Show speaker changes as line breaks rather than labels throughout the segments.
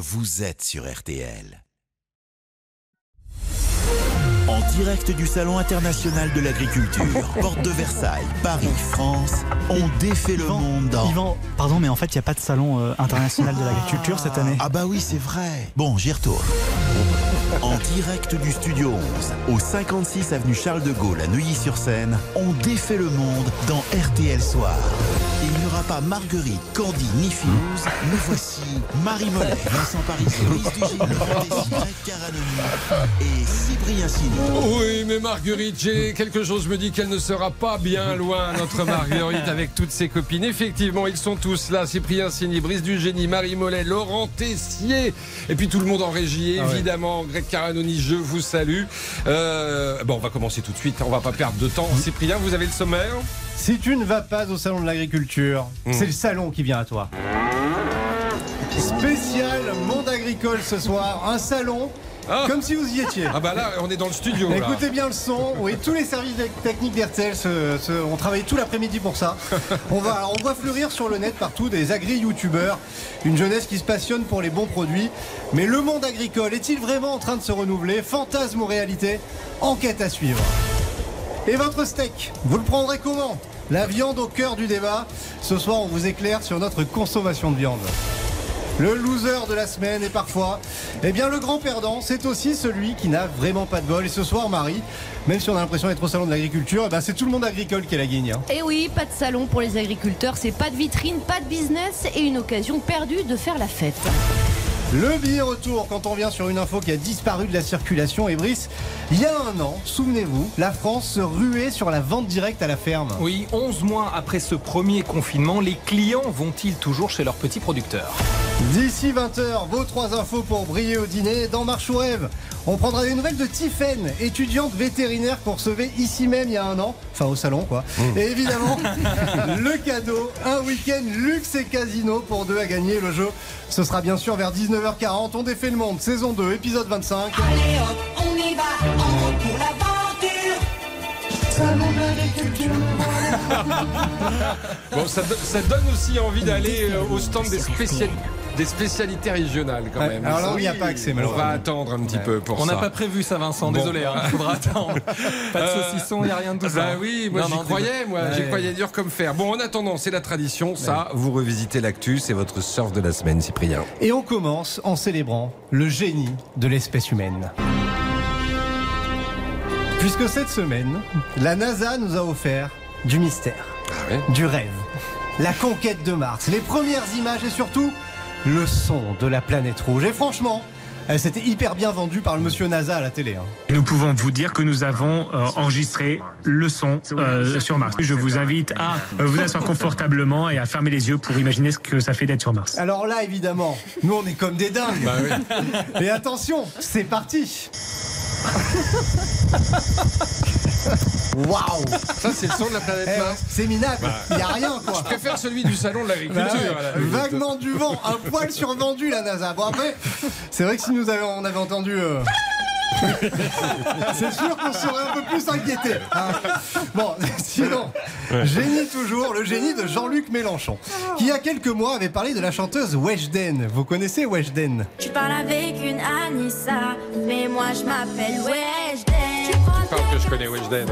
vous êtes sur RTL. En direct du Salon international de l'agriculture, porte de Versailles, Paris, France, on défait le monde dans...
Yvan, pardon, mais en fait, il n'y a pas de Salon international de l'agriculture cette année.
Ah bah oui, c'est vrai. Bon, j'y retourne. En direct du Studio 11, au 56 avenue Charles de Gaulle à Neuilly-sur-Seine, on défait le monde dans RTL Soir. Il n'y aura pas Marguerite, Candy ni Finouz, mais voici Marie Mollet, Vincent Paris, Brice Dugil, Greg Caranoni et Cyprien Sini.
Oui, mais Marguerite, j'ai quelque chose me dit qu'elle ne sera pas bien loin, notre Marguerite, avec toutes ses copines. Effectivement, ils sont tous là. Cyprien Sini, Brice Dugil, Marie Mollet, Laurent Tessier, et puis tout le monde en régie, évidemment. Greg Caranoni, je vous salue. Bon, on va commencer tout de suite, on va pas perdre de temps. Cyprien, vous avez le sommaire ?
Si tu ne vas pas au salon de l'agriculture, c'est le salon qui vient à toi. Spécial monde agricole ce soir, un salon comme si vous y étiez.
Ah bah là, on est dans le studio. Là.
Écoutez bien le son. Oui, tous les services techniques d'RTL ont travaillé tout l'après-midi pour ça. On voit fleurir sur le net partout des agri-youtubeurs, une jeunesse qui se passionne pour les bons produits. Mais le monde agricole est-il vraiment en train de se renouveler? Fantasme ou réalité? Enquête à suivre. Et votre steak, vous le prendrez comment? La viande au cœur du débat. Ce soir, on vous éclaire sur notre consommation de viande. Le loser de la semaine et parfois, eh bien le grand perdant, c'est aussi celui qui n'a vraiment pas de bol. Et ce soir, Marie, même si on a l'impression d'être au salon de l'agriculture, eh ben, c'est tout le monde agricole qui est la guigne.
Et oui, pas de salon pour les agriculteurs, c'est pas de vitrine, pas de business et une occasion perdue de faire la fête.
Le billet retour quand on vient sur une info qui a disparu de la circulation. Et Brice, il y a un an, souvenez-vous, la France se ruait sur la vente directe à la ferme.
Oui, 11 mois après ce premier confinement, les clients vont-ils toujours chez leurs petits producteurs?
D'ici 20h, vos 3 infos pour briller au dîner. Dans Marche ou Rêve, on prendra des nouvelles de Tiffaine, étudiante vétérinaire qu'on recevait ici même il y a un an. Enfin au salon quoi. Et évidemment, le cadeau, un week-end luxe et casino pour 2 à gagner. Le jeu, ce sera bien sûr vers 19h40. On défait le monde, saison 2, épisode 25.
Allez hop, on y va, en route pour l'aventure. Salon de l'agriculture.
Bon, ça donne aussi envie d'aller au stand des spécialités régionales quand même.
Alors là, il n'y a pas accès,
On
malheureusement.
va attendre un petit peu pour ça.
On n'a pas prévu ça, Vincent, désolé, il faudra attendre. Pas de saucisson, il n'y a rien de tout ça.
Bah oui, moi j'y croyais dur comme fer. Bon, en attendant, c'est la tradition, ça, vous revisitez l'actu, c'est votre surf de la semaine, Cyprien.
Et on commence en célébrant le génie de l'espèce humaine. Puisque cette semaine, la NASA nous a offert du mystère, du rêve, la conquête de Mars, les premières images et surtout le son de la planète rouge. Et franchement, c'était hyper bien vendu par le monsieur NASA à la télé.
Nous pouvons vous dire que nous avons enregistré le son sur Mars. Je vous invite à vous asseoir confortablement et à fermer les yeux pour imaginer ce que ça fait d'être sur Mars.
Alors là, évidemment, nous on est comme des dingues.
Bah oui.
Et attention, c'est parti. Waouh!
Ça, c'est le son de la planète Mars.
C'est minable, il n'y a rien quoi.
Je préfère celui du salon de l'agriculture.
Vaguement du vent, un poil survendu la NASA. Bon après, c'est vrai que si on avait entendu... c'est sûr qu'on serait un peu plus inquiété. Bon, sinon, génie toujours, le génie de Jean-Luc Mélenchon, qui il y a quelques mois avait parlé de la chanteuse Weshden. Vous connaissez Weshden?
Tu parles avec une Anissa, mais moi je m'appelle Weshden.
Que je connais Weshden.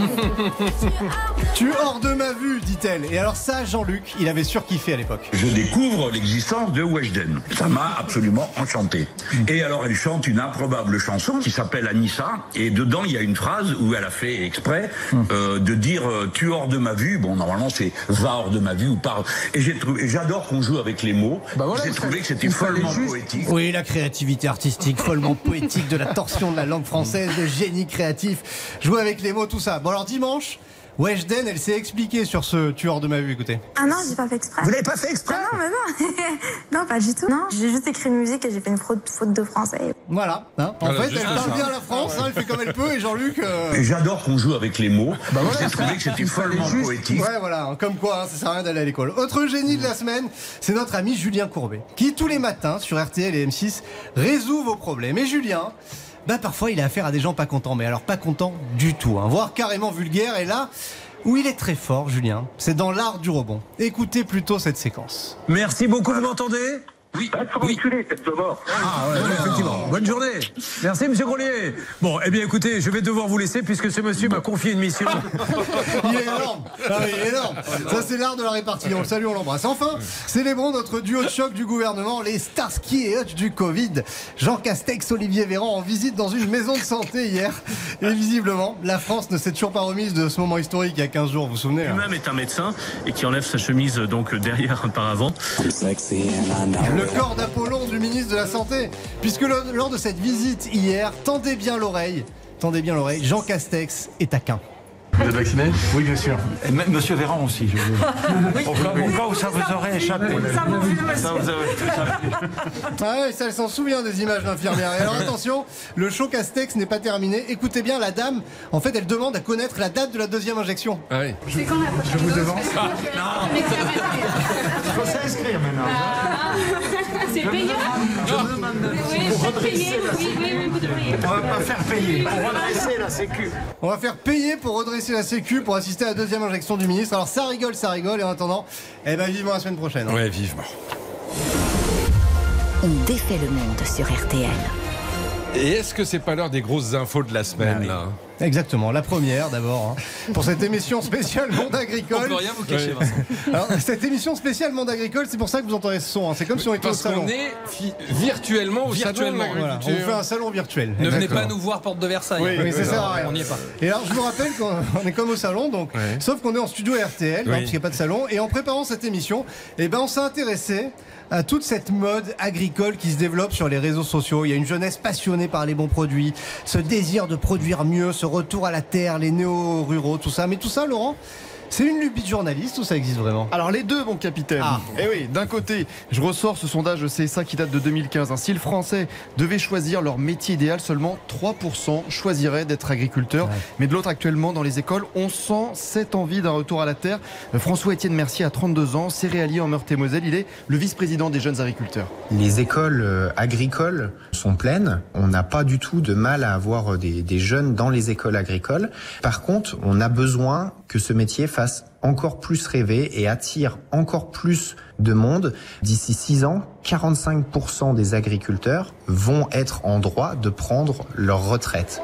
Tu hors de ma vue, dit-elle. Et alors ça, Jean-Luc, il avait surkiffé à l'époque.
Je découvre l'existence de Weshden. Ça m'a absolument enchanté. Et alors elle chante une improbable chanson qui s'appelle Anissa. Et dedans, il y a une phrase où elle a fait exprès de dire tu hors de ma vue. Bon, normalement, c'est va hors de ma vue ou par. Et j'adore qu'on joue avec les mots. J'ai trouvé que c'était follement poétique.
Oui, la créativité artistique, follement poétique, de la torsion de la langue française, le génie créatif. Jouer avec les mots, tout ça. Bon alors dimanche, Weshden, elle s'est expliquée sur ce tueur de ma vue, écoutez.
Ah non, j'ai pas fait exprès.
Vous l'avez pas fait exprès?
Non, mais non. Non, pas du tout. Non, j'ai juste écrit une musique et j'ai fait une faute de français.
Voilà. En fait, elle parle bien la France, elle fait comme elle peut, et Jean-Luc...
Et j'adore qu'on joue avec les mots. J'ai trouvé que c'était follement poétique.
Ouais, voilà, comme quoi, ça sert à rien d'aller à l'école. Autre génie de la semaine, c'est notre ami Julien Courbet, qui tous les matins, sur RTL et M6, résout vos problèmes. Et Julien... parfois il a affaire à des gens pas contents, mais alors pas contents du tout, voire carrément vulgaires. Et là où il est très fort, Julien, c'est dans l'art du rebond. Écoutez plutôt cette séquence.
Merci beaucoup, vous m'entendez?
Oui, tête mort.
Ah ouais, effectivement. Bonne journée. Merci, monsieur Grolier. Bon, eh bien, écoutez, je vais devoir vous laisser puisque ce monsieur m'a confié une mission.
Il est énorme. Ah oui, il est énorme. Ça, c'est l'art de la répartie. On le salue, on l'embrasse. Enfin, célébrons notre duo de choc du gouvernement, les Starsky et Hutch du Covid. Jean Castex, Olivier Véran en visite dans une maison de santé hier. Et visiblement, la France ne s'est toujours pas remise de ce moment historique il y a 15 jours, vous vous souvenez?
Lui-même est un médecin et qui enlève sa chemise donc derrière par avant.
Le corps d'Apollon du ministre de la Santé, puisque lors de cette visite hier, tendez bien l'oreille, Jean Castex est taquin.
Vous êtes vacciné?
Oui, bien sûr. Et même monsieur Véran aussi, je veux. Au cas où ça vous aurait échappé.
Ça vous aurait échappé.
Ah ouais, ça, elle s'en souvient des images d'infirmières. Et alors attention, le show Castex n'est pas terminé. Écoutez bien, la dame, en fait, elle demande à connaître la date de la 2e injection.
Ah oui.
C'est quand la prochaine? Je vous devance. Non. Il faut s'inscrire maintenant.
C'est payant? Oui, faites payer. Oui, vous devriez.
On va pas faire payer. Pour redresser la sécu.
On va faire payer pour redresser la sécu pour assister à la 2e injection du ministre. Alors ça rigole. Et en attendant, vivement la semaine prochaine.
Ouais, vivement.
On défait le monde sur RTL.
Et est-ce que c'est pas l'heure des grosses infos de la semaine, là?
Exactement, la première d'abord, pour cette émission spéciale Monde Agricole.
On peut rien vous cacher, Vincent.
Alors, cette émission spéciale Monde Agricole, c'est pour ça que vous entendez ce son. C'est comme si on était au salon.
Parce qu'on est virtuellement au salon de l'agriculture.
Voilà, on vous fait un salon virtuel.
Ne venez pas nous voir porte de Versailles.
Oui, ça sert à rien.
On n'y est pas.
Et alors, je vous rappelle qu'on est comme au salon, donc, sauf qu'on est en studio RTL, parce qu'il n'y a pas de salon. Et en préparant cette émission, on s'est intéressé à toute cette mode agricole qui se développe sur les réseaux sociaux. Il y a une jeunesse passionnée par les bons produits, ce désir de produire mieux, ce retour à la terre, les néo-ruraux, tout ça. Mais tout ça, Laurent, c'est une lubie de journaliste ou ça existe vraiment?
Alors les deux, mon capitaine. Et oui, d'un côté, je ressors ce sondage de CSA qui date de 2015. Si les Français devaient choisir leur métier idéal, seulement 3% choisiraient d'être agriculteurs. Mais de l'autre, actuellement, dans les écoles, on sent cette envie d'un retour à la terre. François-Étienne Mercier a 32 ans, céréalier en Meurthe-et-Moselle. Il est le vice-président des jeunes agriculteurs.
Les écoles agricoles sont pleines. On n'a pas du tout de mal à avoir des jeunes dans les écoles agricoles. Par contre, on a besoin que ce métier fasse encore plus rêver et attire encore plus de monde. D'ici 6 ans, 45% des agriculteurs vont être en droit de prendre leur retraite.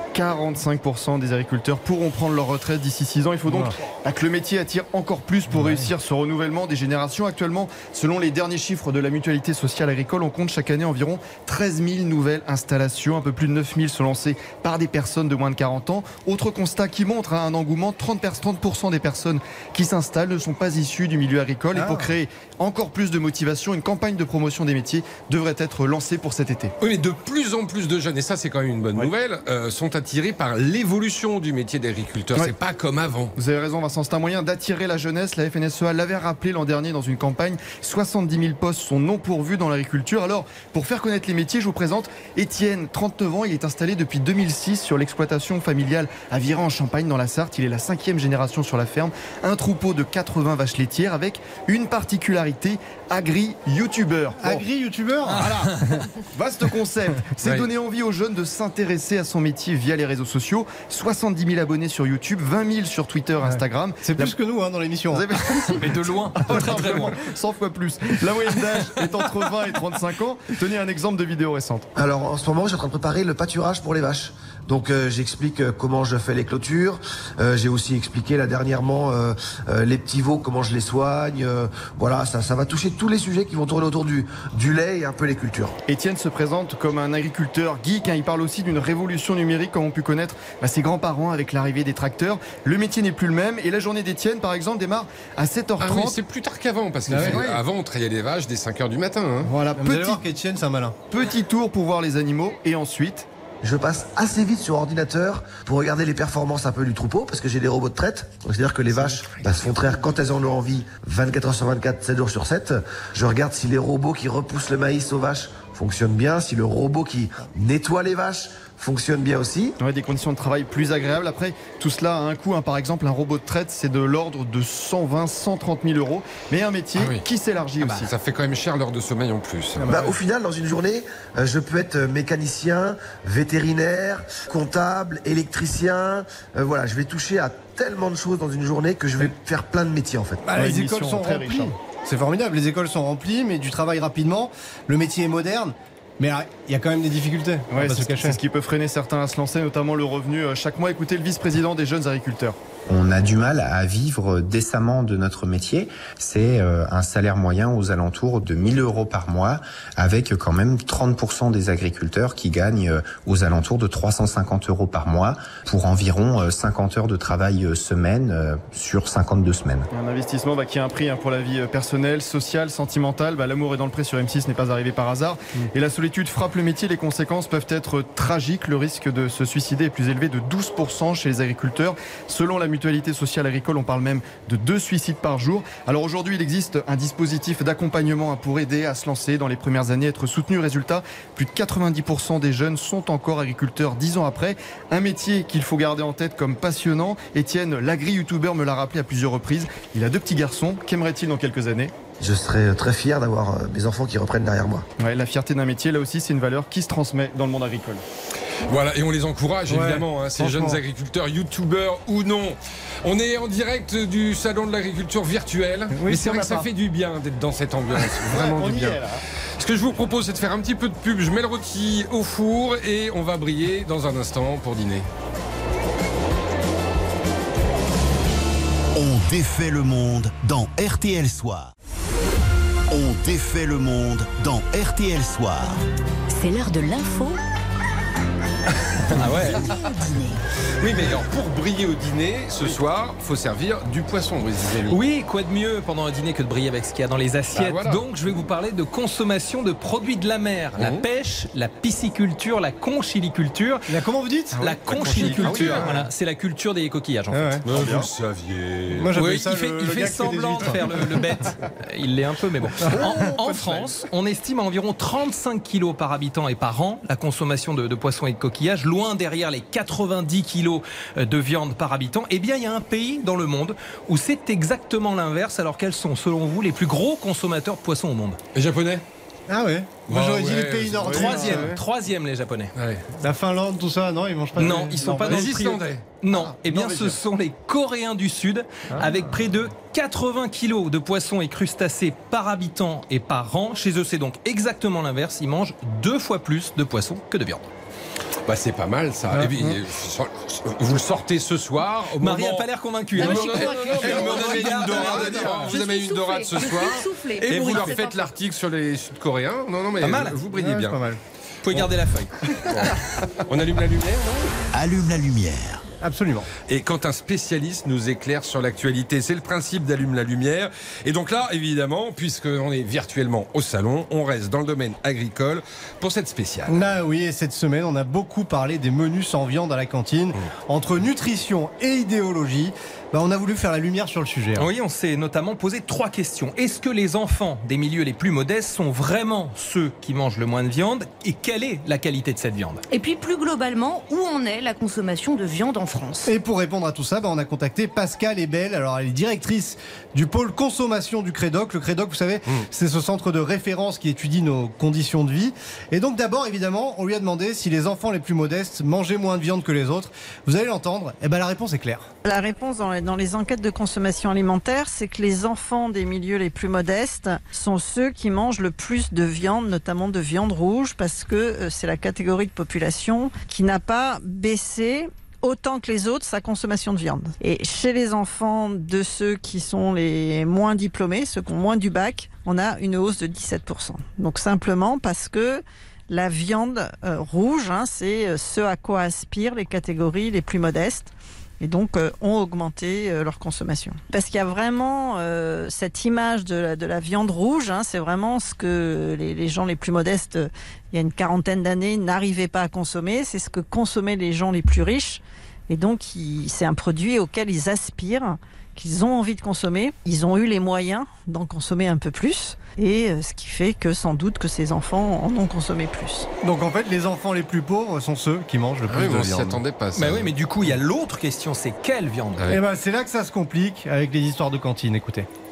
45% des agriculteurs pourront prendre leur retraite d'ici 6 ans. Il faut donc que le métier attire encore plus pour réussir ce renouvellement des générations. Actuellement, selon les derniers chiffres de la Mutualité sociale agricole, on compte chaque année environ 13 000 nouvelles installations. Un peu plus de 9 000 sont lancées par des personnes de moins de 40 ans. Autre constat qui montre un engouement, 30% des personnes qui s'installent ne sont pas issues du milieu agricole. Et pour créer encore plus de motivation, une campagne de promotion des métiers devrait être lancée pour cet été.
Oui, mais de plus en plus de jeunes, et ça c'est quand même une bonne nouvelle, sont attirés par l'évolution du métier d'agriculteur. C'est pas comme avant.
Vous avez raison, Vincent, c'est un moyen d'attirer la jeunesse. La FNSEA l'avait rappelé l'an dernier dans une campagne. 70 000 postes sont non pourvus dans l'agriculture. Alors, pour faire connaître les métiers, je vous présente Étienne, 39 ans. Il est installé depuis 2006 sur l'exploitation familiale à Viran en Champagne dans la Sarthe. Il est la 5e génération sur la ferme. Un troupeau de 80 vaches laitières avec une particularité, agri-youtubeur.
Agri-youtubeur,
voilà. Vaste concept. C'est donner envie aux jeunes de s'intéresser à son métier via les réseaux sociaux. 70 000 abonnés sur YouTube, 20 000 sur Twitter, Instagram.
C'est plus que nous dans l'émission.
Mais de loin, très très loin.
100 fois plus. La moyenne d'âge est entre 20 et 35 ans. Tenez un exemple de vidéo récente.
Alors en ce moment, je suis en train de préparer le pâturage pour les vaches. Donc j'explique comment je fais les clôtures. J'ai aussi expliqué là dernièrement les petits veaux, comment je les soigne. Voilà, ça va toucher tous les sujets qui vont tourner autour du lait et un peu les cultures.
Étienne se présente comme un agriculteur geek. Il parle aussi d'une révolution numérique comme ont pu connaître ses grands-parents avec l'arrivée des tracteurs. Le métier n'est plus le même et la journée d'Étienne, par exemple, démarre à 7h30.
Ah oui, c'est plus tard qu'avant parce qu'avant on trayait les vaches dès 5h du matin.
Voilà, vous allez voir qu'Étienne c'est un malin.
Petit tour pour voir les animaux et ensuite...
Je passe assez vite sur ordinateur pour regarder les performances un peu du troupeau parce que j'ai des robots de traite. C'est-à-dire que les vaches se font traire quand elles en ont envie, 24 heures sur 24, 7 jours sur 7. Je regarde si les robots qui repoussent le maïs aux vaches fonctionnent bien, si le robot qui nettoie les vaches fonctionne bien aussi.
Des conditions de travail plus agréables. Après, tout cela a un coût. Par exemple, un robot de traite, c'est de l'ordre de 120 130 000 euros. Mais un métier qui s'élargit aussi.
Ça fait quand même cher l'heure de sommeil en plus.
Au final, dans une journée, je peux être mécanicien, vétérinaire, comptable, électricien. Je vais toucher à tellement de choses dans une journée que je vais faire plein de métiers en fait.
Les écoles sont remplies. C'est formidable, les écoles sont remplies, mais du travail rapidement. Le métier est moderne. Mais il y a quand même des difficultés.
Ouais, c'est ce qui peut freiner certains à se lancer, notamment le revenu chaque mois. Écoutez le vice-président des jeunes agriculteurs.
On a du mal à vivre décemment de notre métier. C'est un salaire moyen aux alentours de 1 000 € par mois, avec quand même 30% des agriculteurs qui gagnent aux alentours de 350 € par mois pour environ 50 heures de travail semaine sur 52 semaines.
Un investissement qui a un prix pour la vie personnelle, sociale, sentimentale. L'amour est dans le pré sur M6 n'est pas arrivé par hasard. Et la solitude frappe le métier. Les conséquences peuvent être tragiques. Le risque de se suicider est plus élevé de 12% chez les agriculteurs. Selon la mutualité sociale agricole, on parle même de 2 suicides par jour. Alors aujourd'hui, il existe un dispositif d'accompagnement pour aider à se lancer dans les premières années, être soutenu. Résultat, plus de 90% des jeunes sont encore agriculteurs 10 ans après. Un métier qu'il faut garder en tête comme passionnant. Étienne, l'agri-youtubeur, me l'a rappelé à plusieurs reprises. Il a 2 petits garçons. Qu'aimerait-il dans quelques années ?
Je serais très fier d'avoir mes enfants qui reprennent derrière moi.
Ouais, la fierté d'un métier, là aussi, c'est une valeur qui se transmet dans le monde agricole.
Voilà, et on les encourage évidemment, ces jeunes agriculteurs, youtubeurs ou non. On est en direct du salon de l'agriculture virtuelle. Mais c'est vrai que ça fait du bien d'être dans cette ambiance. Vraiment du bien. Ce que je vous propose, c'est de faire un petit peu de pub. Je mets le rôti au four et on va briller dans un instant pour dîner.
On défait le monde dans RTL Soir. On défait le monde dans RTL Soir.
C'est l'heure de l'info.
Ah ouais. Oui, mais alors pour briller au dîner ce soir, faut servir du poisson, Brice Dizeli.
Oui, quoi de mieux pendant un dîner que de briller avec ce qu'il y a dans les assiettes.
Voilà.
Donc je vais vous parler de consommation de produits de la mer, la pêche, la pisciculture, la conchiliculture.
Comment vous dites ?
La conchiliculture. Voilà, c'est la culture des coquillages en fait.
Vous le saviez.
Moi, ça,
il fait semblant de faire le bête. Il l'est un peu, mais bon. En France, on estime à environ 35 kilos par habitant et par an la consommation de poissons et de coquillages, loin derrière les 90 kilos de viande par habitant. Eh bien, il y a un pays dans le monde où c'est exactement l'inverse. Alors, quels sont, selon vous, les plus gros consommateurs de poissons au monde ?
Les Japonais ?
Ah ouais. Moi j'aurais dit les pays nordiques.
Troisième les Japonais.
Ouais. La Finlande, tout ça, non, ils mangent pas.
Non, ils sont pas dans le trio. Non, eh bien ce sont les Coréens du Sud, avec près de 80 kilos de poissons et crustacés par habitant et par an. Chez eux, c'est donc exactement l'inverse. Ils mangent 2 fois plus de poissons que de viande.
C'est pas mal ça. Vous le sortez ce soir.
Marie n'a pas l'air convaincue.
Elle vous amène une dorade ce soir. Et vous leur faites l'article sur les Sud-Coréens. Non, mais vous brillez bien.
Pas mal. Vous pouvez garder la feuille.
On allume la lumière, non ?
Allume la lumière.
Absolument.
Et quand un spécialiste nous éclaire sur l'actualité, c'est le principe d'allume la lumière. Et donc là, évidemment, puisqu'on est virtuellement au salon, on reste dans le domaine agricole pour cette spéciale.
Oui, et cette semaine, on a beaucoup parlé des menus sans viande à la cantine. Entre nutrition et idéologie, on a voulu faire la lumière sur le sujet.
Oui, on s'est notamment posé 3 questions. Est-ce que les enfants des milieux les plus modestes sont vraiment ceux qui mangent le moins de viande ? Et quelle est la qualité de cette viande ?
Et puis plus globalement, où en est la consommation de viande en France ?
Et pour répondre à tout ça, on a contacté Pascal Ebel. Alors elle est directrice du pôle consommation du Crédoc. Le Crédoc, vous savez, c'est ce centre de référence qui étudie nos conditions de vie. Et donc d'abord, évidemment, on lui a demandé si les enfants les plus modestes mangeaient moins de viande que les autres. Vous allez l'entendre, la réponse est claire.
La réponse dans les enquêtes de consommation alimentaire, c'est que les enfants des milieux les plus modestes sont ceux qui mangent le plus de viande, notamment de viande rouge, parce que c'est la catégorie de population qui n'a pas baissé autant que les autres sa consommation de viande. Et chez les enfants de ceux qui sont les moins diplômés, ceux qui ont moins du bac, on a une hausse de 17%. Donc simplement parce que la viande rouge, c'est ce à quoi aspirent les catégories les plus modestes. Et donc ont augmenté leur consommation. Parce qu'il y a vraiment cette image de la viande rouge, c'est vraiment ce que les gens les plus modestes, il y a une quarantaine d'années, n'arrivaient pas à consommer. C'est ce que consommaient les gens les plus riches. Et donc c'est un produit auquel ils aspirent, qu'ils ont envie de consommer. Ils ont eu les moyens d'en consommer un peu plus. Et ce qui fait que sans doute que ces enfants en ont consommé plus.
Donc en fait, les enfants les plus pauvres sont ceux qui mangent le plus de viande.
On s'y attendait pas.
Oui, mais du coup, il y a l'autre question, c'est quelle viande ?
C'est là que ça se complique avec les histoires de cantine, écoutez.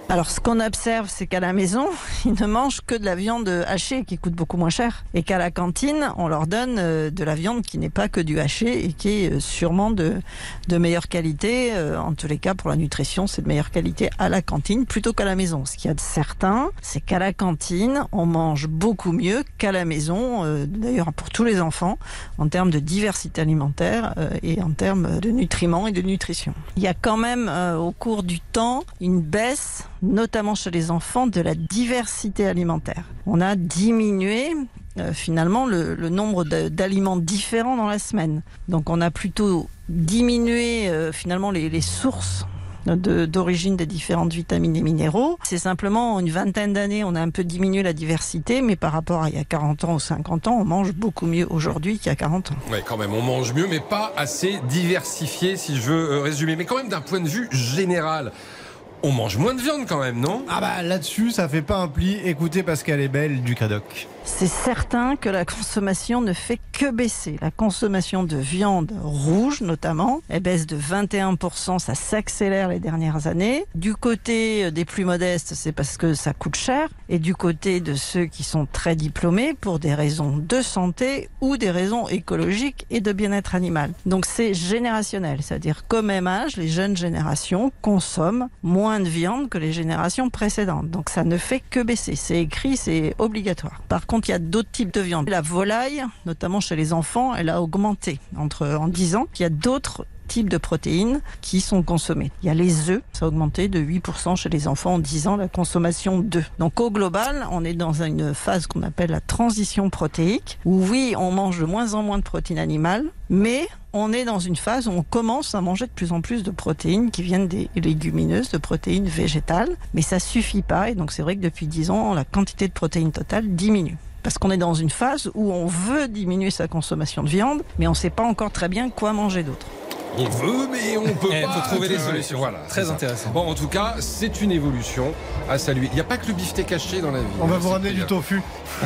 Alors, ce qu'on observe, c'est qu'à la maison, ils ne mangent que de la viande hachée qui coûte beaucoup moins cher. Et qu'à la cantine, on leur donne de la viande qui n'est pas que du haché et qui est sûrement de meilleure qualité. En tous les cas, pour la nutrition, c'est de meilleure qualité à la cantine plutôt qu'à la maison. Ce qu'il y a de certain, c'est qu'à la cantine, on mange beaucoup mieux qu'à la maison, d'ailleurs pour tous les enfants, en termes de diversité alimentaire et en termes de nutriments et de nutrition. Il y a quand même, au cours du temps, une baisse, notamment chez les enfants, de la diversité alimentaire. On a diminué finalement le nombre d'aliments différents dans la semaine. Donc on a plutôt diminué finalement les sources d'origine des différentes vitamines et minéraux. C'est simplement en une vingtaine d'années, on a un peu diminué la diversité, mais par rapport à il y a 40 ans ou 50 ans, on mange beaucoup mieux aujourd'hui qu'il y a 40 ans.
Oui, quand même, on mange mieux, mais pas assez diversifié, si je veux résumer. Mais quand même, d'un point de vue général, on mange moins de viande quand même, non?
Ah bah là-dessus, ça fait pas un pli. Écoutez Pascal Ebel du Cadoc.
C'est certain que la consommation ne fait que baisser. La consommation de viande rouge, notamment, elle baisse de 21%, ça s'accélère les dernières années. Du côté des plus modestes, c'est parce que ça coûte cher. Et du côté de ceux qui sont très diplômés, pour des raisons de santé ou des raisons écologiques et de bien-être animal. Donc c'est générationnel, c'est-à-dire qu'au même âge, les jeunes générations consomment moins de viande que les générations précédentes. Donc ça ne fait que baisser. C'est écrit, c'est obligatoire. Par contre, il y a d'autres types de viande. La volaille, notamment chez les enfants, elle a augmenté en 10 ans. Il y a d'autres types de protéines qui sont consommées. Il y a les œufs, ça a augmenté de 8% chez les enfants en 10 ans, la consommation d'œufs. Donc au global, on est dans une phase qu'on appelle la transition protéique, où oui, on mange de moins en moins de protéines animales, mais on est dans une phase où on commence à manger de plus en plus de protéines qui viennent des légumineuses, de protéines végétales, mais ça suffit pas, et donc c'est vrai que depuis 10 ans, la quantité de protéines totales diminue. Parce qu'on est dans une phase où on veut diminuer sa consommation de viande, mais on ne sait pas encore très bien quoi manger d'autre.
On veut, mais on peut pas.
Il faut trouver des solutions.
Voilà,
très intéressant.
Bon, en tout cas, c'est une évolution à saluer. Il n'y a pas que le beefsteak haché dans la vie.
On va vous ramener du tofu.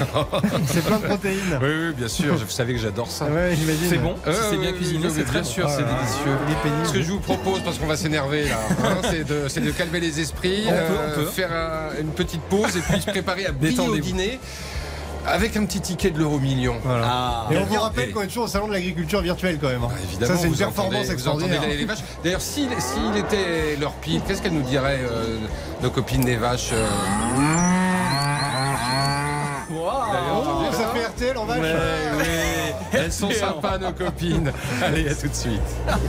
C'est plein de protéines.
Oui, bien sûr. Vous savez que j'adore ça.
Ouais, j'imagine.
C'est bon. Si c'est bien cuisiné, c'est très sûr.
C'est délicieux. Ce que je vous propose, parce qu'on va s'énerver là, c'est de calmer les esprits,
on peut.
faire une petite pause et puis se préparer à briller au dîner. Avec un petit ticket de l'euro-million.
Voilà. Et on vous rappelle qu'on est toujours au salon de l'agriculture virtuelle quand même.
Évidemment,
ça c'est une performance extraordinaire.
Les vaches. D'ailleurs, s'il était leur pile, qu'est-ce qu'elles nous diraient nos copines des vaches
Ça fait RTL en vache.
Oui. Elles sont sympas nos copines. Allez, à tout de suite.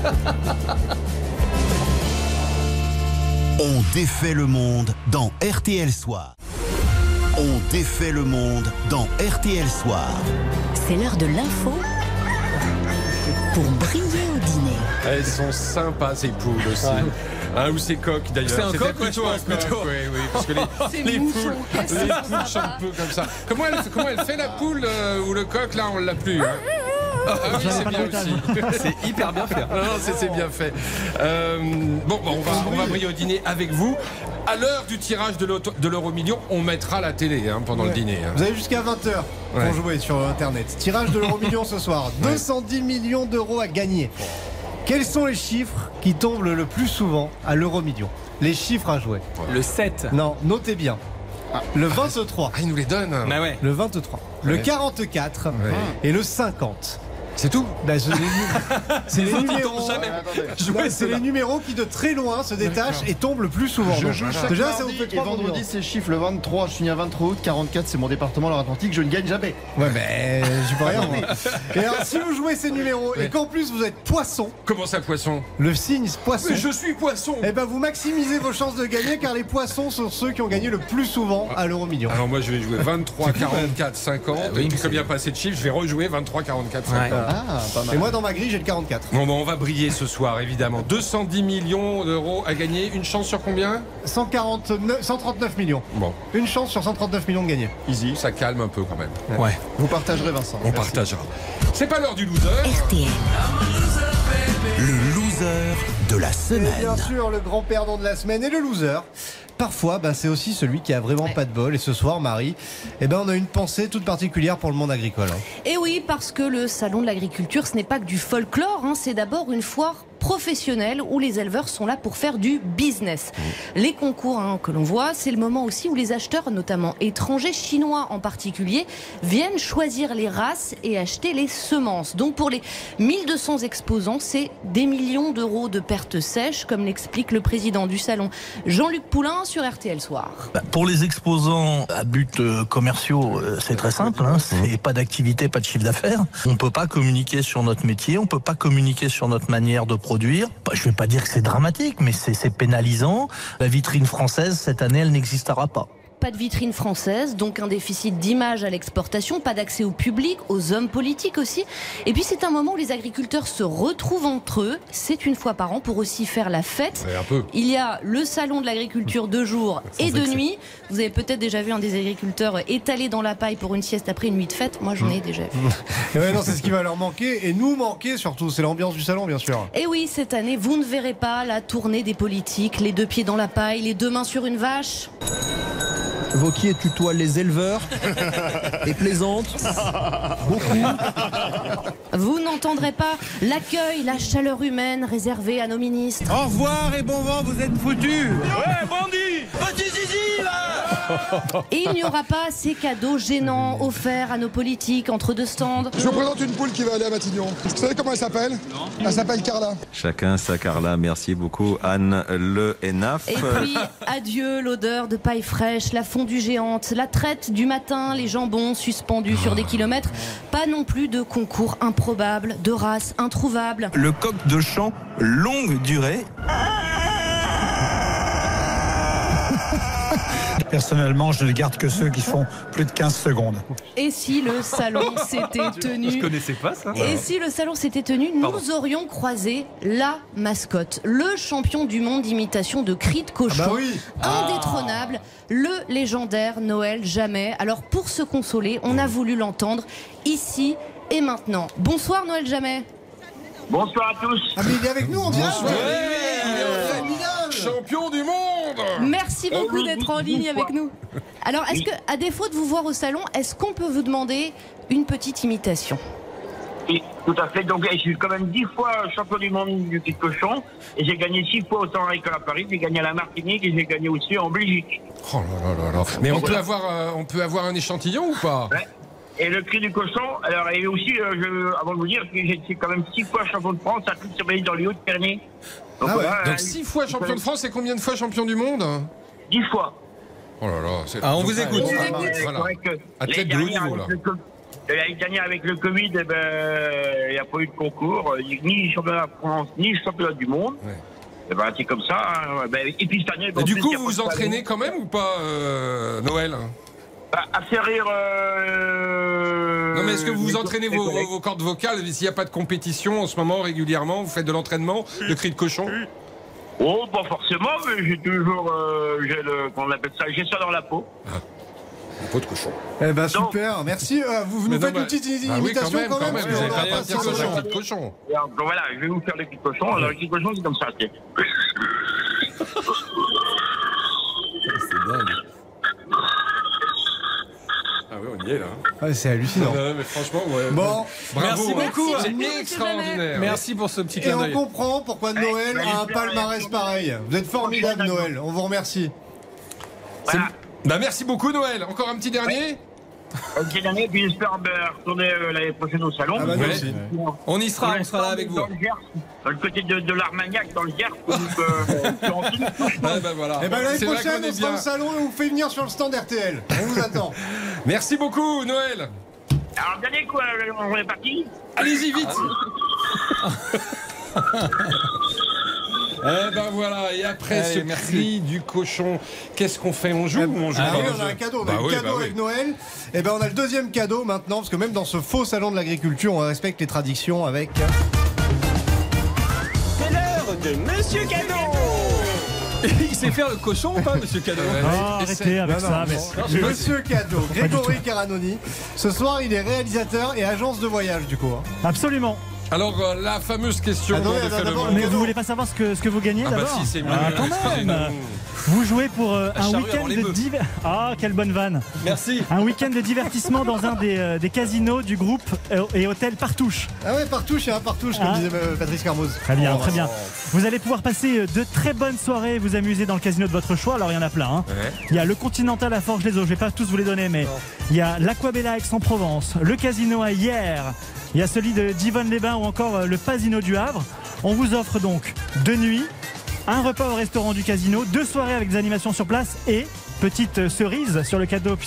On défait le monde dans RTL Soir. On défait le monde dans RTL Soir.
C'est l'heure de l'info pour briller au dîner.
Elles sont sympas ces poules aussi. Ouais. Ou ces coqs d'ailleurs.
C'est un coq
plutôt un coq. Oui, parce que les poules chantent un peu comme ça. Comment elle fait la poule ou le coq là on l'a plus. Hein. Ah oui, c'est bien aussi.
C'est hyper bien fait.
Non, c'est bien fait. On va briller au dîner avec vous. À l'heure du tirage de l'euro-million, on mettra la télé pendant le dîner.
Vous avez jusqu'à 20h pour jouer sur Internet. Tirage de l'euro-million ce soir. 210 millions d'euros à gagner. Quels sont les chiffres qui tombent le plus souvent à l'euro-million? Les chiffres à jouer.
Le 7.
Non, notez bien. Le 23.
Il nous les donne.
Bah ouais.
Le 23. Le 44. Et le 50.
C'est tout.
C'est les numéros. C'est les numéros qui de très loin se détachent et tombent le plus souvent.
Je joue chaque
déjà,
mardi,
ça vous fait
et vendredi c'est chiffre. Le 23, je suis né à 23 août. 44, c'est mon département, l'Atlantique. Je ne gagne jamais.
Ouais, mais je peux rien. Et alors, si vous jouez ces numéros et qu'en plus vous êtes poisson.
Comment ça, poisson?
Le signe poisson.
Mais je suis poisson.
Et ben vous maximisez vos chances de gagner car les poissons sont ceux qui ont gagné le plus souvent à l'euro-million.
Alors moi je vais jouer 23, 44, 50. Et puis comme il n'y a pas assez de chiffres, je vais rejouer 23, 44, 50.
Pas mal. Et moi dans ma grille j'ai le 44.
Bon, on va briller ce soir évidemment. 210 millions d'euros à gagner. Une chance sur combien?
139 millions.
Bon.
Une chance sur 139 millions de gagner.
Easy. Ça calme un peu quand même.
Ouais.
Vous partagerez Vincent.
On partagera. C'est pas l'heure du loser.
RTL.
Le loser de la semaine.
Et bien sûr le grand perdant de la semaine et le loser. Parfois, c'est aussi celui qui a vraiment pas de bol. Et ce soir, Marie, on a une pensée toute particulière pour le monde agricole.
Et oui, parce que le salon de l'agriculture, ce n'est pas que du folklore, c'est d'abord une foire professionnel où les éleveurs sont là pour faire du business. Les concours que l'on voit, c'est le moment aussi où les acheteurs, notamment étrangers, chinois en particulier, viennent choisir les races et acheter les semences. Donc pour les 1200 exposants, c'est des millions d'euros de pertes sèches, comme l'explique le président du salon, Jean-Luc Poulain, sur RTL Soir.
Pour les exposants à but commerciaux, c'est très simple, c'est pas d'activité, pas de chiffre d'affaires. On peut pas communiquer sur notre métier, on peut pas communiquer sur notre manière de produire. Je vais pas dire que c'est dramatique, mais c'est pénalisant. La vitrine française, cette année, elle n'existera pas.
Pas de vitrine française, donc un déficit d'image à l'exportation, pas d'accès au public, aux hommes politiques aussi. Et puis c'est un moment où les agriculteurs se retrouvent entre eux. C'est une fois par an pour aussi faire la fête. Il y a le salon de l'agriculture de jour et de nuit. Vous avez peut-être déjà vu un des agriculteurs étalé dans la paille pour une sieste après une nuit de fête. Moi j'en ai déjà vu.
Ouais, non, c'est ce qui va leur manquer et nous manquer surtout. C'est l'ambiance du salon, bien sûr.
Et oui, cette année, vous ne verrez pas la tournée des politiques, les deux pieds dans la paille, les deux mains sur une vache.
Wauquiez tutoie les éleveurs et plaisante beaucoup.
Vous n'entendrez pas l'accueil, la chaleur humaine réservée à nos ministres.
Au revoir et bon vent, vous êtes foutus.
Ouais, bandit, petit zizi là.
Et il n'y aura pas ces cadeaux gênants offerts à nos politiques entre deux stands.
Je vous présente une poule qui va aller à Matignon. Vous savez comment elle s'appelle? Non. Elle s'appelle Carla.
Chacun sa Carla, merci beaucoup Anne Le Hénaf.
Et puis adieu l'odeur de paille fraîche, la fondue géante, la traite du matin, les jambons suspendus sur des kilomètres. Pas non plus de concours improbables, de races introuvables.
Le coq de champ longue durée.
Personnellement, je ne garde que ceux qui font plus de 15 secondes.
Et si le salon s'était tenu...
Je connaissais pas ça.
Et si le salon s'était tenu, nous aurions croisé la mascotte, le champion du monde d'imitation de cris de cochon, indétrônable, le légendaire Noël Jamais. Alors pour se consoler, on a voulu l'entendre ici et maintenant. Bonsoir Noël Jamais.
Bonsoir à tous.
Ah mais il est avec nous, on dirait.
Champion du monde.
Merci beaucoup d'être en ligne avec nous. Alors, est-ce que, à défaut de vous voir au salon, est-ce qu'on peut vous demander une petite imitation?
Oui, tout à fait. Donc, je suis quand même 10 fois champion du monde du cri de cochon. Et j'ai gagné 6 fois au Salon agricole à Paris. J'ai gagné à la Martinique et j'ai gagné aussi en Belgique.
Oh là là là là. Mais on peut avoir un échantillon ou pas?
Ouais. Et le cri du cochon, alors, et aussi, avant de vous dire que j'ai été quand même 6 fois champion de France à toute surveillance dans les Hautes-Pyrénées. Donc,
Donc 6 fois champion de France et combien de fois champion du monde?
10 fois.
Oh là là.
On vous écoute.
Voilà. Athlète de haut niveau, là.
L'année dernière, avec le Covid, il n'y a pas eu de concours, ni championnat de France, ni championnat du monde. Ouais. C'est comme ça. Et puis cette année...
Et du coup, vous vous entraînez quand même ou pas, Noël?
À faire rire...
Non mais est-ce que vous vous entraînez vos cordes vocales? S'il n'y a pas de compétition en ce moment régulièrement, vous faites de l'entraînement de cris de cochon?
Oh, pas forcément, mais j'ai toujours... comment on appelle ça? J'ai ça dans la peau.
Une peau de cochon.
Eh ben super, merci. Vous nous faites une petite imitation quand même.
Vous n'avez pas partir sur le cri de cochon.
Alors, voilà, je vais vous faire le cri de cochon. Alors le cri de cochon, c'est comme ça.
C'est dingue. Ah oui, on y est là.
Ah, c'est hallucinant.
Non, mais franchement, ouais.
Bon,
bravo,
merci beaucoup.
C'est extraordinaire.
Merci pour ce petit clin d'œil.
Et on comprend pourquoi Noël a un palmarès pareil. Vous êtes formidable, Noël. On vous remercie.
Voilà.
Bah merci beaucoup, Noël. Encore un petit dernier.
Un petit dernier, puis j'espère retourner l'année prochaine au salon.
Ah bah nous aussi.
On y sera, on sera là avec vous.
Dans le Gers, dans le côté de l'Armagnac, dans le Gers.
Bah voilà.
Et ben l'année prochaine, on sera au salon et on vous fait venir sur le stand RTL. On vous attend.
Merci beaucoup, Noël.
Alors, dernier coup, on est parti.
Allez-y, vite. Eh ben voilà, et après ce cri du cochon, qu'est-ce qu'on fait? On joue ou on joue pas?
Oui, on a un cadeau, on a un cadeau avec Noël. Et ben on a le deuxième cadeau maintenant, parce que même dans ce faux salon de l'agriculture, on respecte les traditions avec...
C'est l'heure de Monsieur Cadeau.
Il sait faire le cochon ou pas, Monsieur Cadeau?
Arrêtez avec ça.
Monsieur Cadeau, Grégory Caranoni. Ce soir, il est réalisateur et agence de voyage, du coup.
Absolument.
Alors, la fameuse question.
Mais vous voulez pas savoir ce que vous gagnez d'abord?
Si, c'est mieux.
Quand même. Vous jouez pour un week-end de quelle bonne vanne.
Merci.
Un week-end de divertissement dans un des casinos du groupe et hôtel Partouche.
Ah ouais, Partouche, Partouche, comme disait Patrice Carmoz.
Très bien, très bien. Vous allez pouvoir passer de très bonnes soirées, vous amuser dans le casino de votre choix. Alors il y en a plein. Ouais. Il y a le Continental à Forges-les-Eaux, je vais pas tous vous les donner, mais il y a l'Aquabella Aix-en-Provence, le casino à Hyères, il y a celui de Divonne-les-Bains ou encore le Pasino du Havre. On vous offre donc 2 nuits, un repas au restaurant du casino, 2 soirées avec des animations sur place et petite cerise sur le gâteau,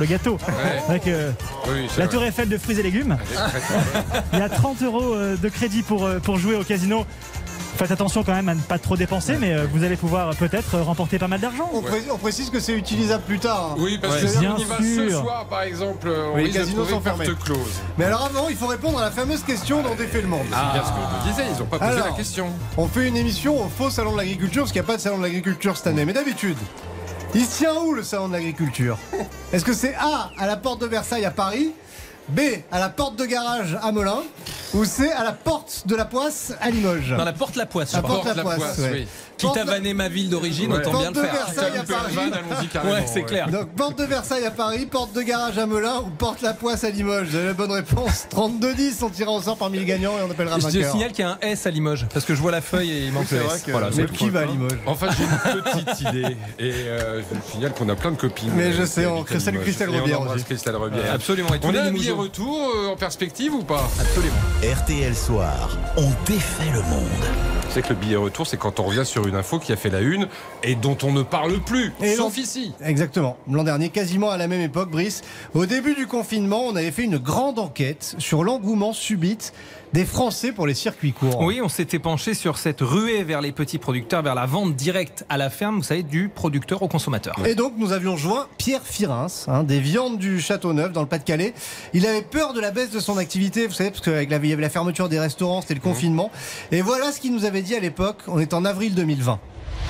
avec la Tour Eiffel de fruits et légumes. Il y a 30 € de crédit pour jouer au casino. Faites attention quand même à ne pas trop dépenser, mais vous allez pouvoir peut-être remporter pas mal d'argent.
On précise que c'est utilisable plus tard.
Oui, parce que si on y va ce soir, par exemple, on risque de trouver porte close.
Mais alors avant, il faut répondre à la fameuse question dont défait le monde.
C'est bien ce que je me disais, ils n'ont pas posé la question.
On fait une émission au faux salon de l'agriculture, parce qu'il n'y a pas de salon de l'agriculture cette année. Mais d'habitude, il se tient où le salon de l'agriculture? Est-ce que c'est A, à la porte de Versailles à Paris, B, à la porte de garage à Melun, ou C, à la porte de la Poisse à Limoges?
Dans la porte La Poisse.
La porte La Poisse, oui.
Quitte à vanner ma ville d'origine, autant bien le faire.
Porte de Versailles à Paris.
Ouais, c'est clair.
Donc porte de Versailles à Paris, porte de garage à Melun ou porte La Poisse à Limoges? Vous avez la bonne réponse. 32-10, on tirera au sort parmi les gagnants et on appellera vainqueur.
Je signale qu'il y a un S à Limoges, parce que je vois la feuille et il manque le S.
Voilà, mais qui va à Limoges?
Enfin, j'ai une petite idée. Et je signale qu'on a plein de copines.
Mais je sais, on salue Christelle Rebière aussi.
Christelle Rebière.
Absolument.
On a un billet retour en perspective ou pas?
Absolument.
RTL Soir, on défait le monde.
Vous savez que le billet retour, c'est quand on revient sur une info qui a fait la une et dont on ne parle plus, sauf ici.
Exactement. L'an dernier, quasiment à la même époque, Brice, au début du confinement, on avait fait une grande enquête sur l'engouement subite des Français pour les circuits courts.
Oui, on s'était penché sur cette ruée vers les petits producteurs, vers la vente directe à la ferme, vous savez, du producteur au consommateur.
Et donc, nous avions joint Pierre Firins, des viandes du Châteauneuf, dans le Pas-de-Calais. Il avait peur de la baisse de son activité, vous savez, parce qu'il y avait la fermeture des restaurants, c'était le confinement. Et voilà ce qu'il nous avait dit à l'époque, on est en avril 2020.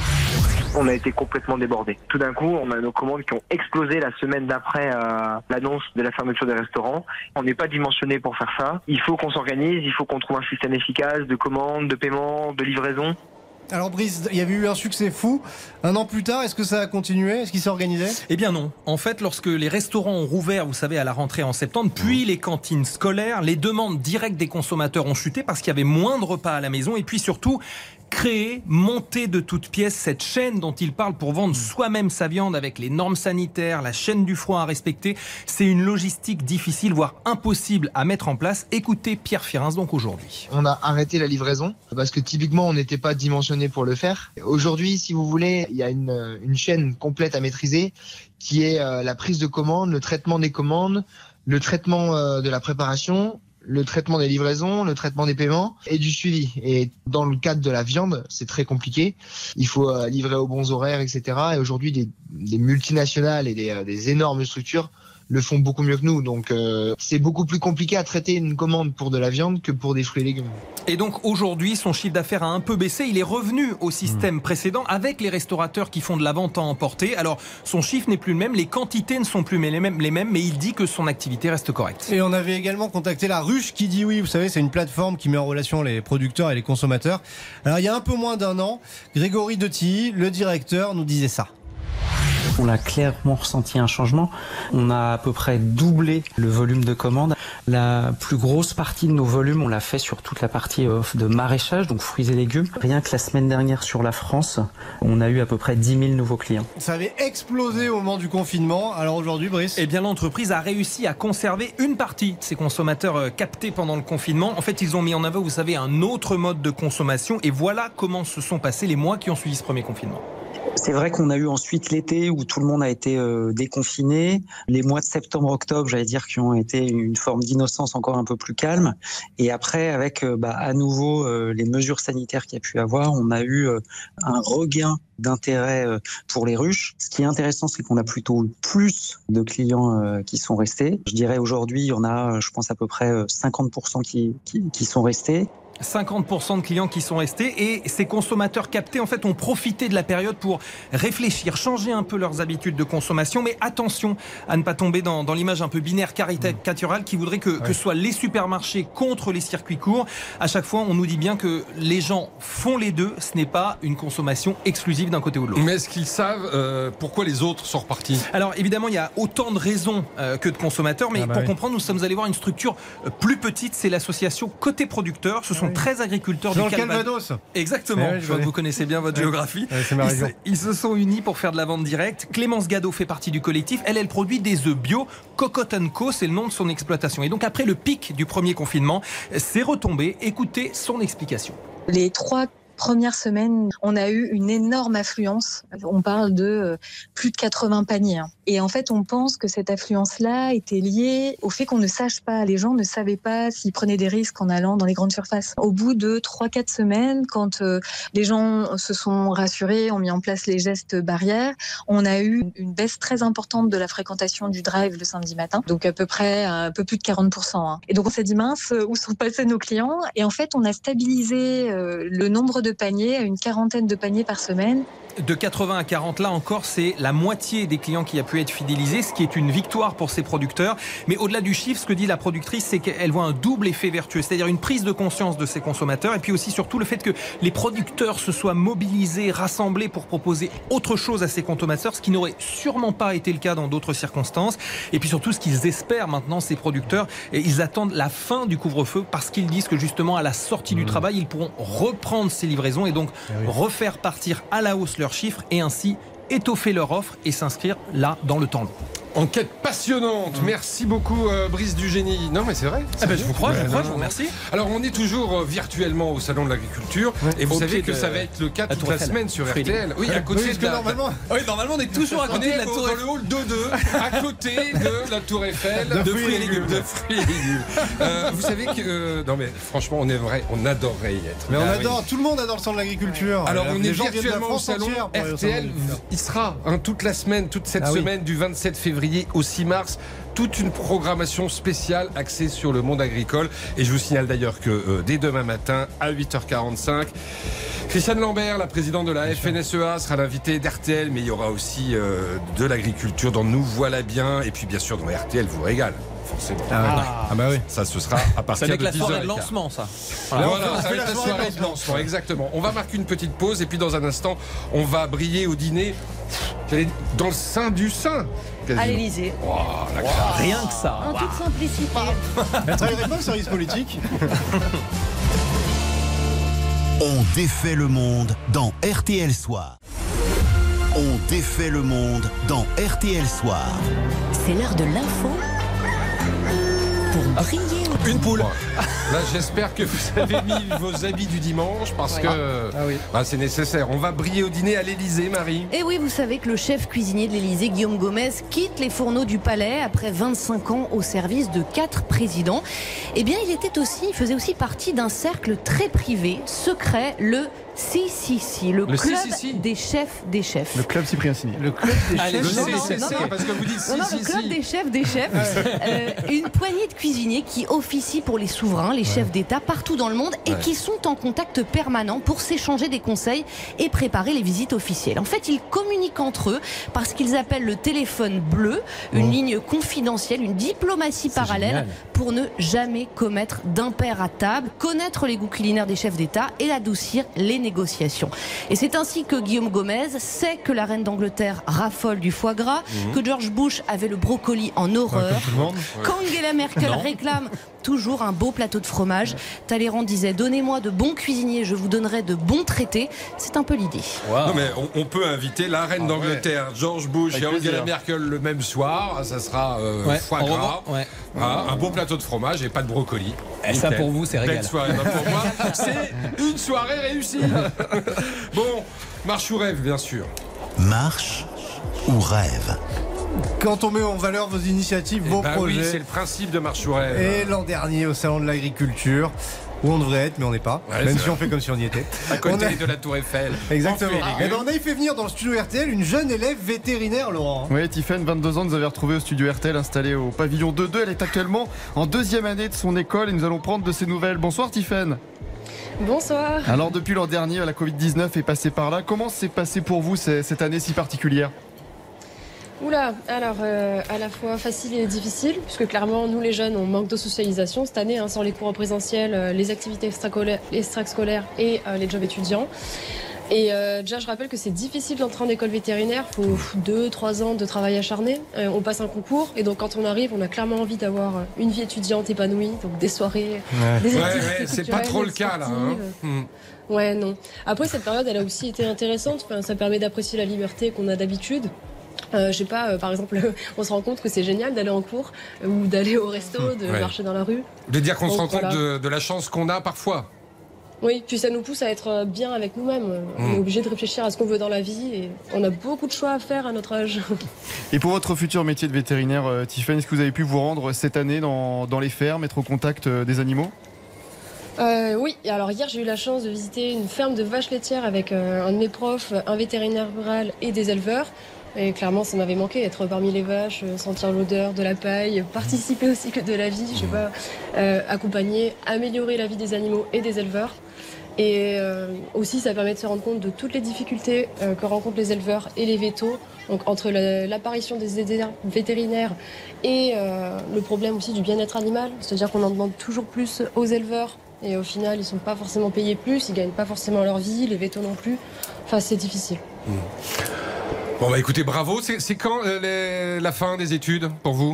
On a été complètement débordés. Tout d'un coup, on a nos commandes qui ont explosé la semaine d'après l'annonce de la fermeture des restaurants. On n'est pas dimensionné pour faire ça. Il faut qu'on s'organise, il faut qu'on trouve un système efficace de commande, de paiement, de livraison.
Alors Brice, il y avait eu un succès fou. Un an plus tard, est-ce que ça a continué? Est-ce qu'il s'organisait?
Eh bien non. En fait, lorsque les restaurants ont rouvert, vous savez, à la rentrée en septembre, puis les cantines scolaires, les demandes directes des consommateurs ont chuté parce qu'il y avait moins de repas à la maison et puis surtout créer, monter de toutes pièces cette chaîne dont il parle pour vendre soi-même sa viande avec les normes sanitaires, la chaîne du froid à respecter. C'est une logistique difficile, voire impossible à mettre en place. Écoutez Pierre Firins donc aujourd'hui.
On a arrêté la livraison parce que typiquement on n'était pas dimensionné pour le faire. Aujourd'hui, si vous voulez, il y a une chaîne complète à maîtriser qui est la prise de commande, le traitement des commandes, le traitement de la préparation, le traitement des livraisons, le traitement des paiements et du suivi. Et dans le cadre de la viande, c'est très compliqué. Il faut livrer aux bons horaires, etc. Et aujourd'hui, des multinationales et des énormes structures le font beaucoup mieux que nous. Donc c'est beaucoup plus compliqué à traiter une commande pour de la viande que pour des fruits et légumes.
Et donc aujourd'hui, son chiffre d'affaires a un peu baissé. Il est revenu au système précédent avec les restaurateurs qui font de la vente à emporter. Alors son chiffre n'est plus le même, les quantités ne sont plus les mêmes, mais il dit que son activité reste correcte.
Et on avait également contacté la Ruche qui dit oui. Vous savez, c'est une plateforme qui met en relation les producteurs et les consommateurs. Alors il y a un peu moins d'un an, Grégory Detilly, le directeur, nous disait ça.
On a clairement ressenti un changement. On a à peu près doublé le volume de commandes. La plus grosse partie de nos volumes, on l'a fait sur toute la partie de maraîchage, donc fruits et légumes. Rien que la semaine dernière sur la France, on a eu à peu près 10 000 nouveaux clients.
Ça avait explosé au moment du confinement. Alors aujourd'hui, Brice?
Eh bien, l'entreprise a réussi à conserver une partie de ses consommateurs captés pendant le confinement. En fait, ils ont mis en avant, vous savez, un autre mode de consommation. Et voilà comment se sont passés les mois qui ont suivi ce premier confinement.
C'est vrai qu'on a eu ensuite l'été où tout le monde a été déconfiné, les mois de septembre-octobre, j'allais dire, qui ont été une forme d'innocence encore un peu plus calme. Et après, avec à nouveau les mesures sanitaires qu'il y a pu avoir, on a eu un regain d'intérêt pour les ruches. Ce qui est intéressant, c'est qu'on a plutôt eu plus de clients qui sont restés. Je dirais aujourd'hui, il y en a, je pense, à peu près 50% qui sont restés.
50% de clients qui sont restés et ces consommateurs captés en fait ont profité de la période pour réfléchir, changer un peu leurs habitudes de consommation, mais attention à ne pas tomber dans l'image un peu binaire caricaturale qui voudrait que ce soit les supermarchés contre les circuits courts. À chaque fois, on nous dit bien que les gens font les deux, ce n'est pas une consommation exclusive d'un côté ou de l'autre.
Mais est-ce qu'ils savent pourquoi les autres sont repartis?
Alors évidemment, il y a autant de raisons que de consommateurs, mais pour comprendre, nous sommes allés voir une structure plus petite, c'est l'association Côté Producteur. Ce sont 13 agriculteurs du
Calvados.
Exactement, je vois que vous connaissez bien votre géographie.
C'est ma région.
Ils se sont unis pour faire de la vente directe. Clémence Gadot fait partie du collectif. Elle produit des œufs bio. Cocotte & Co, c'est le nom de son exploitation. Et donc après le pic du premier confinement, c'est retombé. Écoutez son explication.
Les 3 premières semaines, on a eu une énorme affluence. On parle de plus de 80 paniers. Et en fait, on pense que cette affluence-là était liée au fait qu'on ne sache pas. Les gens ne savaient pas s'ils prenaient des risques en allant dans les grandes surfaces. Au bout de 3-4 semaines, quand les gens se sont rassurés, ont mis en place les gestes barrières, on a eu une baisse très importante de la fréquentation du drive le samedi matin. Donc à peu près un peu plus de 40%. Et donc on s'est dit mince, où sont passés nos clients? Et en fait, on a stabilisé le nombre de paniers à une 40aine de paniers par semaine.
De 80 à 40, là encore, c'est la moitié des clients qui a pu être fidélisé, ce qui est une victoire pour ces producteurs. Mais au-delà du chiffre, ce que dit la productrice, c'est qu'elle voit un double effet vertueux, c'est-à-dire une prise de conscience de ces consommateurs et puis aussi surtout le fait que les producteurs se soient mobilisés, rassemblés pour proposer autre chose à ces consommateurs, ce qui n'aurait sûrement pas été le cas dans d'autres circonstances. Et puis surtout, ce qu'ils espèrent maintenant, ces producteurs, et ils attendent la fin du couvre-feu parce qu'ils disent que justement, à la sortie du travail, ils pourront reprendre ces livraisons et donc refaire partir à la hausse leurs chiffres et ainsi étoffer leur offre et s'inscrire là dans le temps long.
Enquête passionnante. Merci beaucoup, Brice du Génie. Non, mais c'est vrai.
Je vous crois, je vous remercie.
Alors, on est toujours virtuellement au Salon de l'Agriculture. Et vous savez que ça va être le cas toute la semaine sur RTL. Oui, à côté de
normalement, on est toujours à côté de la Tour
Eiffel. Dans le hall 2-2, à côté de la Tour Eiffel.
De fruits et légumes.
Vous savez que. Non, mais franchement, on adorerait y être.
Mais on adore, tout le monde adore le Salon de l'Agriculture.
Alors, on est virtuellement au Salon. RTL, il sera toute la semaine, toute cette semaine du 27 février au 6 mars, toute une programmation spéciale axée sur le monde agricole. Et je vous signale d'ailleurs que dès demain matin, à 8h45, Christiane Lambert, la présidente de la FNSEA, sera l'invitée d'RTL, mais il y aura aussi de l'agriculture dans Nous Voilà Bien. Et puis bien sûr, dans RTL vous régale. Forcément. Ça, ce sera à partir de 10h.
Ça va être la soirée de lancement, ça.
Voilà, ça va être la soirée de lancement, exactement. On va marquer une petite pause et puis dans un instant, on va briller au dîner dans le sein du sein.
À l'Elysée.
Rien que ça.
En toute simplicité.
Elle travaillerait pas au service politique.
On défait le monde dans RTL Soir. On défait le monde dans RTL Soir.
C'est l'heure de l'info pour briller.
Une poule. Là, j'espère que vous avez mis vos habits du dimanche parce que c'est nécessaire. On va briller au dîner à l'Elysée, Marie.
Et oui, vous savez que le chef cuisinier de l'Elysée, Guillaume Gomez, quitte les fourneaux du palais après 25 ans au service de 4 présidents. Eh bien, il faisait aussi partie d'un cercle très privé, secret, le CCC, le club des chefs des chefs.
Le club Cyprien Signy.
Le club des chefs. Parce que vous dites
le club des chefs des chefs. Une poignée de cuisiniers qui officient pour les souverains, les chefs d'État partout dans le monde et qui sont en contact permanent pour s'échanger des conseils et préparer les visites officielles. En fait, ils communiquent entre eux parce qu'ils appellent le téléphone bleu, une ligne confidentielle, une diplomatie parallèle pour ne jamais commettre d'impair à table, connaître les goûts culinaires des chefs d'État et adoucir les négociations. Et c'est ainsi que Guillaume Gomez sait que la reine d'Angleterre raffole du foie gras, que George Bush avait le brocoli en horreur, qu'Angela Merkel réclame toujours un beau plateau de fromage. Talleyrand disait: donnez-moi de bons cuisiniers, je vous donnerai de bons traités. C'est un peu l'idée.
Non mais on peut inviter la reine d'Angleterre, George Bush et Angela Merkel le même soir. Ça sera foie gras, un bon plateau de fromage et pas de brocoli.
Et ça pour vous, c'est régal.
Belle soirée. Pour moi, c'est une soirée réussie. Bon, marche ou rêve, bien sûr.
Marche ou rêve?
Quand on met en valeur vos initiatives, vos projets.
Oui, c'est le principe de marche ou rêve.
Et l'an dernier, au Salon de l'Agriculture, où on devrait être, mais on n'est pas. Même si on fait comme si on y était.
À côté de la Tour Eiffel.
Exactement. On a fait venir dans le studio RTL une jeune élève vétérinaire, Laurent.
Oui, Tiffaine, 22 ans, nous avait retrouvé au studio RTL installé au pavillon 2-2. Elle est actuellement en 2e année de son école et nous allons prendre de ses nouvelles. Bonsoir, Tiffaine.
Bonsoir.
Alors depuis l'an dernier, la Covid-19 est passée par là. Comment s'est passé pour vous cette année si particulière ?
Oula, alors à la fois facile et difficile, puisque clairement nous les jeunes on manque de socialisation cette année, sans les cours en présentiel, les activités extrascolaires et les jobs étudiants. Et déjà je rappelle que c'est difficile d'entrer en école vétérinaire, il faut 2-3 ans de travail acharné, on passe un concours et donc quand on arrive on a clairement envie d'avoir une vie étudiante épanouie, donc des soirées, des activités
c'est pas trop le cas là.
Ouais, non. Après cette période elle a aussi été intéressante, ça permet d'apprécier la liberté qu'on a d'habitude. Je sais pas, par exemple, on se rend compte que c'est génial d'aller en cours ou d'aller au resto, de marcher dans la rue.
De dire qu'on se rend compte de la chance qu'on a parfois.
Oui, puis ça nous pousse à être bien avec nous-mêmes. On est obligé de réfléchir à ce qu'on veut dans la vie et on a beaucoup de choix à faire à notre âge.
Et pour votre futur métier de vétérinaire, Tiffaine, est-ce que vous avez pu vous rendre cette année dans les fermes, être au contact des animaux ?
Oui, alors hier j'ai eu la chance de visiter une ferme de vaches laitières avec un de mes profs, un vétérinaire rural et des éleveurs. Et clairement, ça m'avait manqué, être parmi les vaches, sentir l'odeur de la paille, participer au cycle de la vie, je sais pas, accompagner, améliorer la vie des animaux et des éleveurs. Et aussi, ça permet de se rendre compte de toutes les difficultés que rencontrent les éleveurs et les vétos, donc entre l'apparition des vétérinaires et le problème aussi du bien-être animal, c'est-à-dire qu'on en demande toujours plus aux éleveurs. Et au final, ils sont pas forcément payés plus, ils gagnent pas forcément leur vie, les vétos non plus. Enfin, c'est difficile.
Bon bah écoutez, bravo. C'est quand la fin des études pour vous ?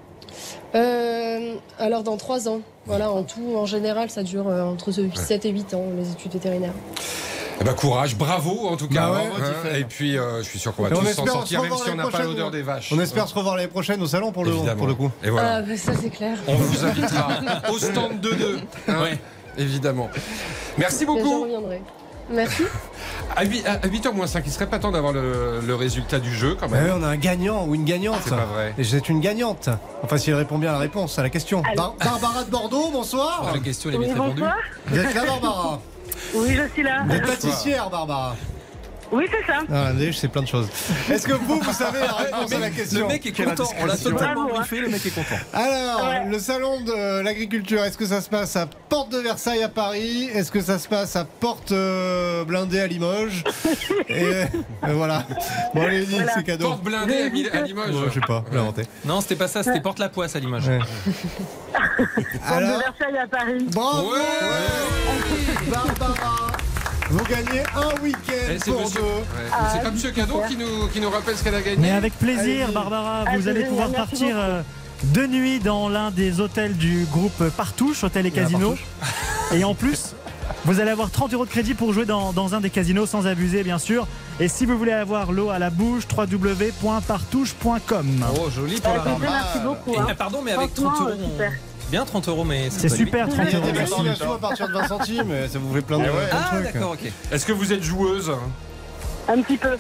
Alors dans 3 ans. Voilà, en tout, en général, ça dure entre 7 et 8 ans, les études vétérinaires.
Eh ben, courage, bravo en tout cas. Et puis je suis sûr qu'on va tous s'en sortir, même si on n'a pas l'odeur des vaches.
On espère se revoir l'année prochaine au salon pour le coup.
Et voilà.
Ça c'est clair.
On vous invitera au stand 2-2. Évidemment. Merci beaucoup.
Je reviendrai. Merci.
À 8h-5, il serait pas temps d'avoir le résultat du jeu quand même.
Oui, on a un gagnant ou une gagnante.
C'est pas vrai.
Et c'est une gagnante. Enfin, si elle répond bien à la réponse à la question. Barbara de Bordeaux, bonsoir.
La question est vite répondue.
Vous êtes là, Barbara ?
Oui, je suis là.
Vous êtes pâtissière, Barbara.
Oui, c'est ça.
Ah, je sais plein de choses. Est-ce que vous savez la réponse à la question ?
Le mec est content. On l'a totalement briefé, le mec est content.
Alors, le salon de l'agriculture, est-ce que ça se passe à Porte de Versailles à Paris ? Est-ce que ça se passe à Porte Blindée à Limoges ? Et voilà. Bon, allez, c'est cadeau.
Porte Blindée à Limoges.
Je sais pas, j'ai inventé.
Non, c'était pas ça, c'était Porte la Poisse à Limoges.
Porte de Versailles à Paris.
Bravo Barbara. Vous gagnez un week-end pour deux.
C'est pas Monsieur Cadeau qui nous rappelle ce qu'elle a gagné.
Mais avec plaisir, Barbara, vous allez pouvoir partir de nuit dans l'un des hôtels du groupe Partouche, hôtel et casino. Et en plus, vous allez avoir 30 € de crédit pour jouer dans un des casinos, sans abuser bien sûr. Et si vous voulez avoir l'eau à la bouche, www.partouche.com.
Oh, joli pour la rame.
Merci beaucoup.
Pardon, mais avec 30 €. Bien 30 €, mais
c'est super 30 €.
Il y a des versions à partir de 20 centimes, ça vous fait plein de trucs.
Ah, d'accord, ok.
Est-ce que vous êtes joueuse ?
Un petit peu.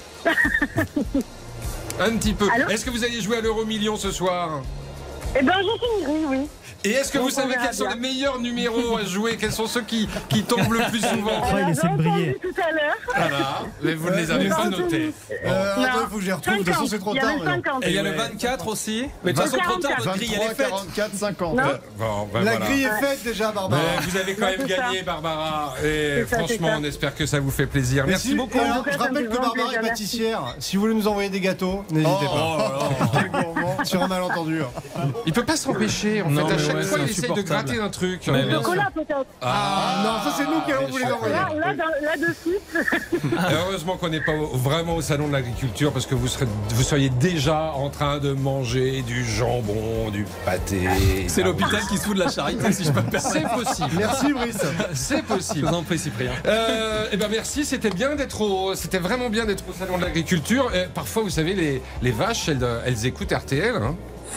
Un petit peu. Est-ce que vous allez jouer à l'Euro-Million ce soir ?
Eh ben, je finirai, oui.
Et est-ce que vous savez quels sont les meilleurs numéros à jouer ? Quels sont ceux qui tombent le plus souvent ?
Il essaie de briller.
Tout à l'heure.
Voilà, mais vous ne les avez pas notés.
Attends, il faut que je les retrouve, de toute façon c'est trop tard.
Et il y a le 24 aussi. Mais de toute façon, trop tard, votre grille elle est faite.
44, 50.
La grille est faite déjà, Barbara.
Mais vous avez quand même gagné, Barbara. Et franchement, on espère que ça vous fait plaisir. Merci beaucoup.
Alors, je rappelle que Barbara est pâtissière. Si vous voulez nous envoyer des gâteaux, n'hésitez pas. Sur un malentendu.
Il peut pas s'empêcher. En fait, à chaque fois, il essaye de gratter un truc.
Chocolat peut-être.
Ah non, ça c'est nous qui allons vous les envoyer.
Là de suite.
Heureusement qu'on n'est pas vraiment au salon de l'agriculture parce que vous seriez déjà en train de manger du jambon, du pâté.
C'est l'hôpital qui se fout de la charité, si je peux me permettre.
C'est possible.
Merci Brice.
C'est possible.
Je vous en prie, Cyprien.
Eh ben merci, c'était vraiment bien d'être au salon de l'agriculture. Et parfois, vous savez, les vaches, elles écoutent RTL. Hein.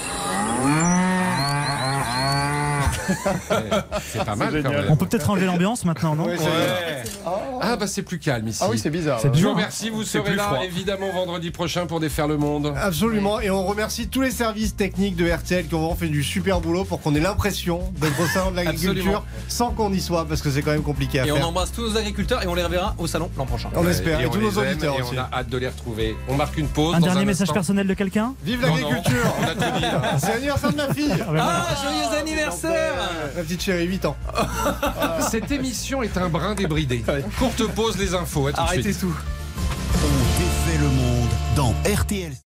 C'est pas mal quand même.
On peut peut-être enlever l'ambiance maintenant, non ?
Ah bah c'est plus calme ici.
Ah oui, c'est bizarre.
Je vous remercie, vous serez là évidemment vendredi prochain pour Défaire le Monde.
Absolument, et on remercie tous les services techniques de RTL qui ont vraiment fait du super boulot pour qu'on ait l'impression d'être au salon de l'agriculture sans qu'on y soit, parce que c'est quand même compliqué à faire.
Et on embrasse tous nos agriculteurs et on les reverra au salon l'an prochain.
On espère, et tous nos auditeurs
et
aussi.
on a hâte de les retrouver. On marque une pause.
Un dernier
instant.
message personnel de quelqu'un ?
Vive l'agriculture.
On a tout dit.
C'est l'anniversaire de ma fille.
Ah, joyeux anniversaire
Ma petite chérie, 8 ans.
Cette émission est un brin débridé. Courte pause, les infos. À tout de suite.
Arrêtez tout.
On défait le monde dans RTL.